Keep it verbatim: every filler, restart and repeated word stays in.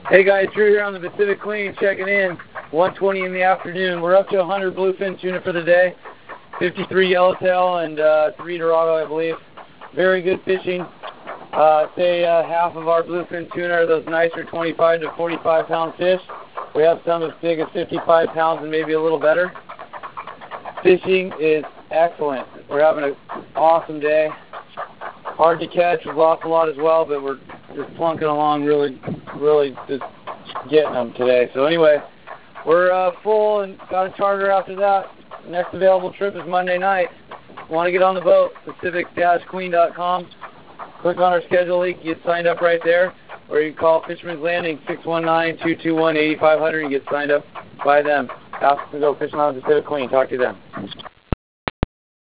Hey guys, Drew here on the Pacific Queen checking in, one twenty in the afternoon. We're up to one hundred bluefin tuna for the day, fifty-three yellowtail and uh, three dorado, I believe. Very good fishing. Uh, say uh, half of our bluefin tuna are those nicer twenty-five to forty-five pound fish. We have some as big as fifty-five pounds and maybe a little better. Fishing is excellent. We're having an awesome day. Hard to catch. We've lost a lot as well, but we're just plunking along really, really just getting them today. So anyway, we're uh, full and got a charter after that. Next available trip is Monday night. Want to get on the boat, pacific dash queen dot com. Click on our schedule link, get signed up right there, or you can call Fisherman's Landing six one nine, two two one, eight five zero zero and get signed up by them. Ask to go fishing on the Pacific Queen. Talk to you then.